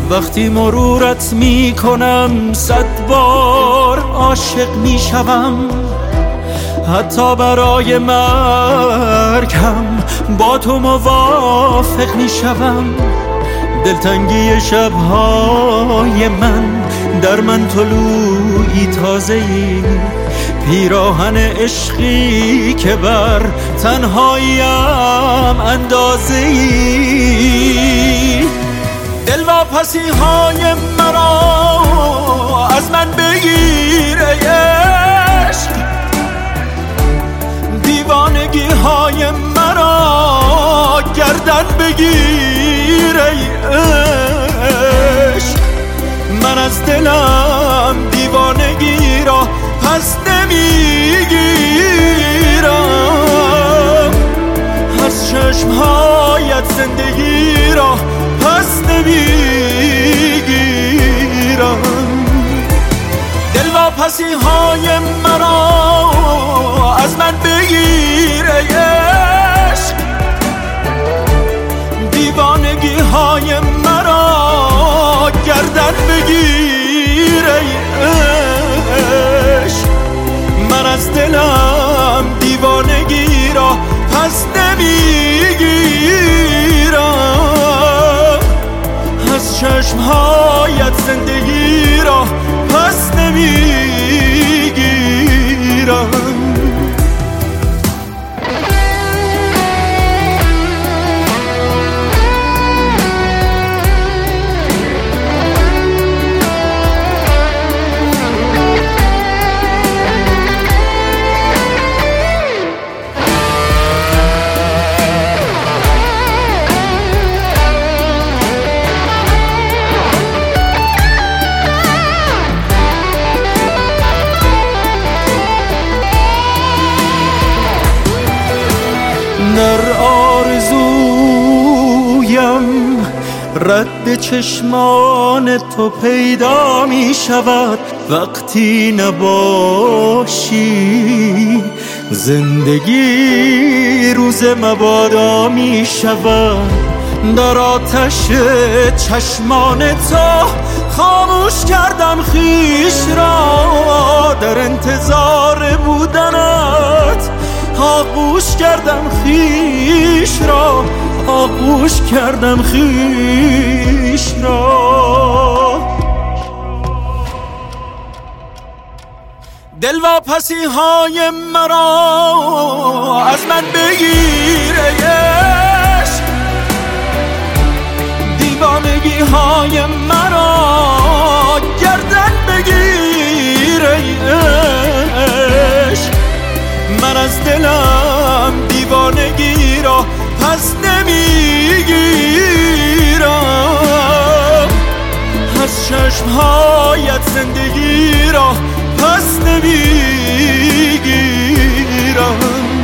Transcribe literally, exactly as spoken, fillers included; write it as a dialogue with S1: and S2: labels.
S1: وقتی مرورت می کنم صد بار عاشق می شوم، حتی برای مرگم با تو موافق می شوم. دلتنگی شبهای من در من طلوعی تازه‌ای، پیراهن عشقی که بر تنهاییم اندازه‌ای. دلواپسی های مرا از من بگیر ای عشق، دیوانگی های مرا گردن بگیر ای عشق. من از دلم دیوانگی را پس نمیگیرم، از چشمهایت زندگی را پس نمیگیرم. دلواپسی های مرا از من بگیر ای عشق، دیوانگی های مرا گردن بگیر ای عشق. من از دلم دیوانگی را پس نمیگیرم، از چشمهایت زندگی را پس نمیگیرم. در آرزویم رد چشمان تو پیدا می شود، وقتی نباشی زندگی روز مبادا می شود. در آتش چشمان تو خاموش کردم خویش را، در انتظار بودنت آغوش کردم خویش را، آغوش کردم خویش را. دلواپسی های مرا از من بگیر ای عشق، دیوانگی های مرا گردن بگیر ای عشق. من از دلم دیوانگی را پس نمیگیرم، از چشمهایت زندگی را پس نمیگیرم.